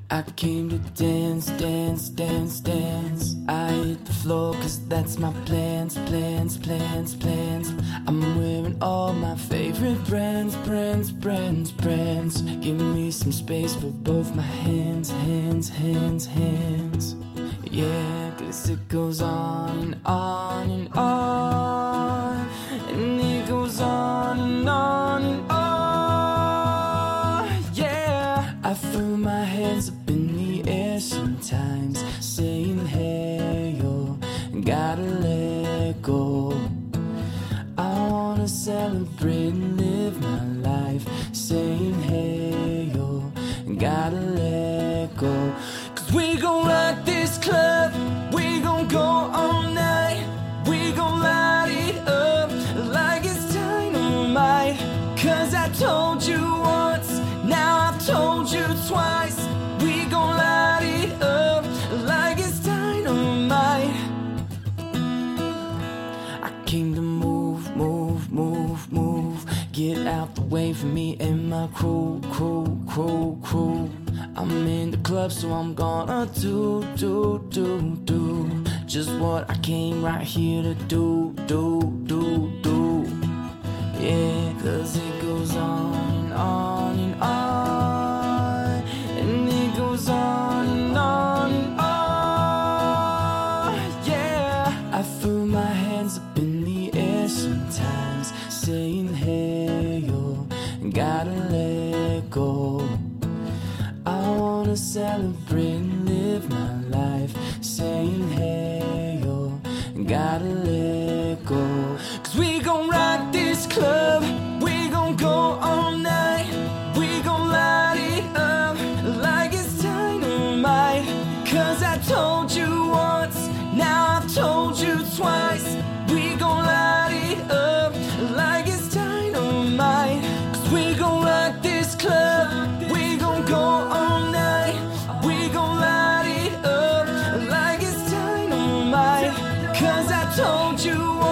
I came to dance, dance, dance, dance. I hit the floor cause that's my plans, plans, plans, plans. I'm wearing all my favorite brands, brands, brands, brands. Give me some space for both my hands, hands, hands, hands. Yeah, cause it goes on and on and on. And it goes on and on and on. Yeah, I throw my hands up in the air sometimes, saying hey yo, gotta let go. I wanna celebrate and live my life, saying hey yo, gotta let go. Cause we gon' rock this club, we gon' go all night, we gon' light it up like it's dynamite. Cause I told you once, now I've told you twice, we gon' light it up like it's dynamite. I came to move, move, move, move. Get out the way for me and my crew, crew, crew, crew. I'm in the club, so I'm gonna do just what I came right here to do. Yeah, cause it goes on and on and on, and it goes on and on and on. Yeah, I throw my hands up in the air sometimes, saying hey yo, gotta let go. I wanna celebrate and live my life, saying hey yo, gotta let go. Cause we gon' rock this club, we gon' go all night, we gon' light it up like it's dynamite. Cause I told you once, now I've told you twice, we gon' light it up like it's dynamite. Cause we gon' rock this club, we gon' go all night, we gon' light it up like it's dynamite. Cause I told you